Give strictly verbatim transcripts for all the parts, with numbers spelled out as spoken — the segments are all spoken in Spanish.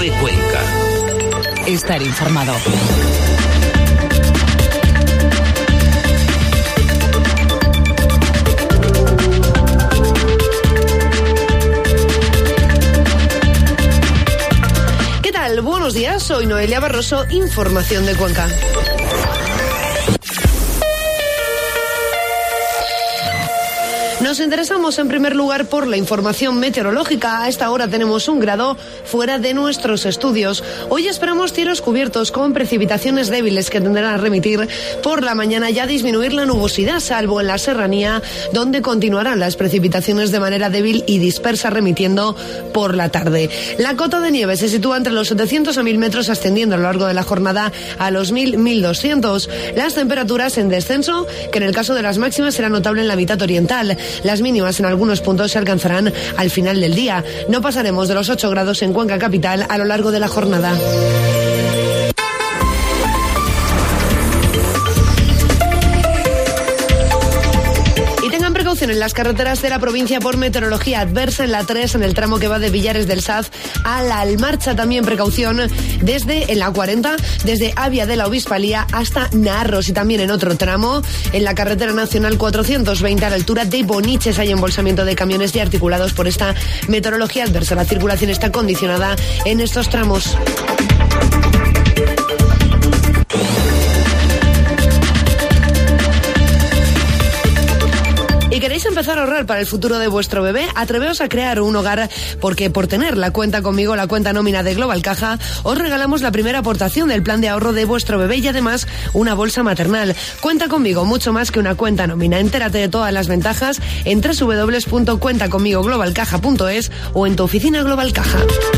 COPE Cuenca. Estar informado. ¿Qué tal? Buenos días, soy Noelia Barroso, información de Cuenca. Nos interesamos en primer lugar por la información meteorológica. A esta hora tenemos un grado fuera de nuestros estudios. Hoy esperamos cielos cubiertos con precipitaciones débiles que tenderán a remitir por la mañana y a disminuir la nubosidad, salvo en la serranía, donde continuarán las precipitaciones de manera débil y dispersa, remitiendo por la tarde. La cota de nieve se sitúa entre los setecientos a mil metros, ascendiendo a lo largo de la jornada a los mil a mil doscientos. Las temperaturas en descenso, que en el caso de las máximas será notable en la mitad oriental. Las mínimas en algunos puntos se alcanzarán al final del día. No pasaremos de los ocho grados en Cuenca capital a lo largo de la jornada. En las carreteras de la provincia por meteorología adversa en la tres, en el tramo que va de Villares del Saz a La Almarcha. También precaución desde en la cuarenta, desde Avia de la Obispalía hasta Narros, y también en otro tramo en la carretera nacional cuatrocientos veinte a la altura de Boniches hay embolsamiento de camiones y articulados por esta meteorología adversa. La circulación está condicionada en estos tramos. ¿Y queréis empezar a ahorrar para el futuro de vuestro bebé? Atreveos a crear un hogar, porque por tener la cuenta conmigo, la cuenta nómina de Global Caja, os regalamos la primera aportación del plan de ahorro de vuestro bebé y además una bolsa maternal. Cuenta conmigo, mucho más que una cuenta nómina. Entérate de todas las ventajas en doble u doble u doble u punto cuenta conmigo global caja punto es o en tu oficina Global Caja.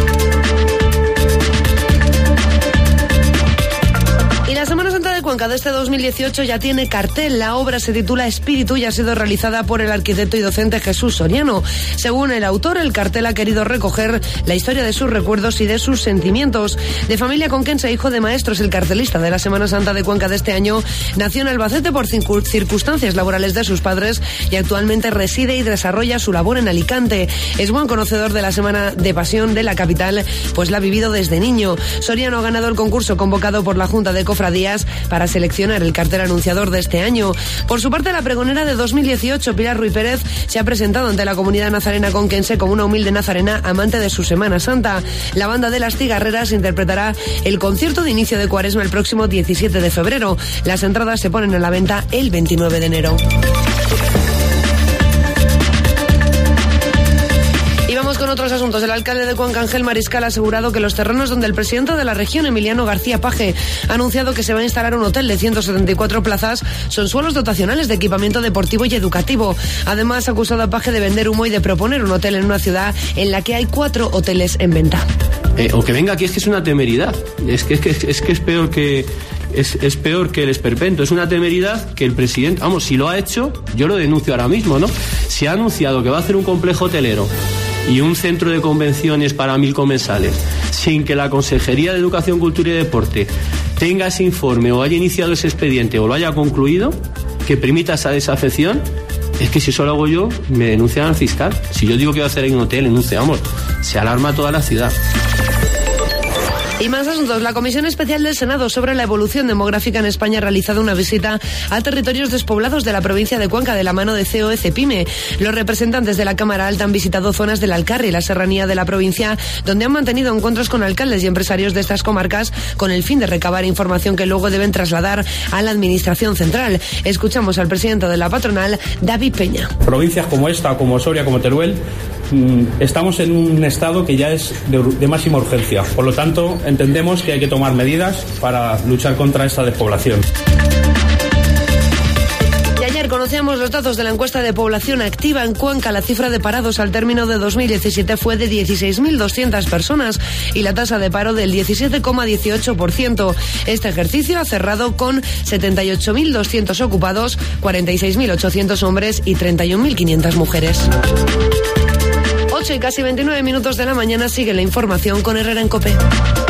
Y la Semana Santa de Cuenca de este dos mil dieciocho ya tiene cartel. La obra se titula Espíritu y ha sido realizada por el arquitecto y docente Jesús Soriano. Según el autor, el cartel ha querido recoger la historia de sus recuerdos y de sus sentimientos. De familia conquense, hijo de maestros, el cartelista de la Semana Santa de Cuenca de este año nació en Albacete por circunstancias laborales de sus padres y actualmente reside y desarrolla su labor en Alicante. Es buen conocedor de la Semana de Pasión de la capital, pues la ha vivido desde niño. Soriano ha ganado el concurso convocado por la Junta de Cofradías para seleccionar el cartel anunciador de este año. Por su parte, la pregonera de dos mil dieciocho, Pilar Ruiz Pérez, se ha presentado ante la comunidad nazarena conquense como una humilde nazarena amante de su Semana Santa. La banda de las Cigarreras interpretará el concierto de inicio de Cuaresma el próximo diecisiete de febrero. Las entradas se ponen a la venta el veintinueve de enero. Vamos con otros asuntos. El alcalde de Cuenca, Ángel Mariscal, ha asegurado que los terrenos donde el presidente de la región, Emiliano García Paje, ha anunciado que se va a instalar un hotel de ciento setenta y cuatro plazas son suelos dotacionales de equipamiento deportivo y educativo. Además, ha acusado a Paje de vender humo y de proponer un hotel en una ciudad en la que hay cuatro hoteles en venta. Eh, o que venga aquí, es que es una temeridad. Es que es, que, es, que es peor que... Es, es peor que el esperpento, es una temeridad que el presidente, vamos, si lo ha hecho, yo lo denuncio ahora mismo, ¿no? Si ha anunciado que va a hacer un complejo hotelero y un centro de convenciones para mil comensales, sin que la Consejería de Educación, Cultura y Deporte tenga ese informe o haya iniciado ese expediente o lo haya concluido, que permita esa desafección, es que si eso lo hago yo, me denuncian al fiscal. Si yo digo que voy a hacer en un hotel, denunciamos, se alarma toda la ciudad. Y más asuntos. La Comisión Especial del Senado sobre la evolución demográfica en España ha realizado una visita a territorios despoblados de la provincia de Cuenca de la mano de C O E CEPIME. Los representantes de la Cámara Alta han visitado zonas del Alcarri y la serranía de la provincia, donde han mantenido encuentros con alcaldes y empresarios de estas comarcas con el fin de recabar información que luego deben trasladar a la Administración Central. Escuchamos al presidente de la patronal, David Peña. Provincias como esta, como Soria, como Teruel, estamos en un estado que ya es de, de máxima urgencia. Por lo tanto, entendemos que hay que tomar medidas para luchar contra esta despoblación. Y ayer conocíamos los datos de la encuesta de población activa en Cuenca. La cifra de parados al término de dos mil diecisiete fue de dieciséis mil doscientas personas y la tasa de paro del diecisiete coma dieciocho por ciento. Este ejercicio ha cerrado con setenta y ocho mil doscientos ocupados, cuarenta y seis mil ochocientos hombres y treinta y un mil quinientas mujeres. ocho y casi veintinueve minutos de la mañana. Sigue la información con Herrera en COPE.